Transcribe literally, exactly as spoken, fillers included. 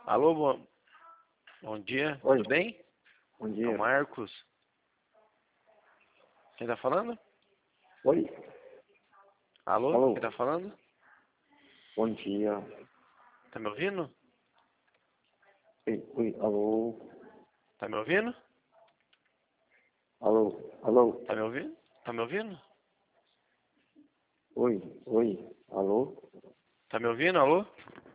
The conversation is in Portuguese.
Alô, bom, bom dia, Oi. tudo bem? Bom É dia. o Marcos. Quem tá falando? Oi. Alô, Alô. quem tá falando? Bom dia. Tá me ouvindo? Oi, oi, alô. Tá me ouvindo? Alô, alô. Tá me ouvindo? Tá me ouvindo? Oi, oi, alô. Tá me ouvindo, alô?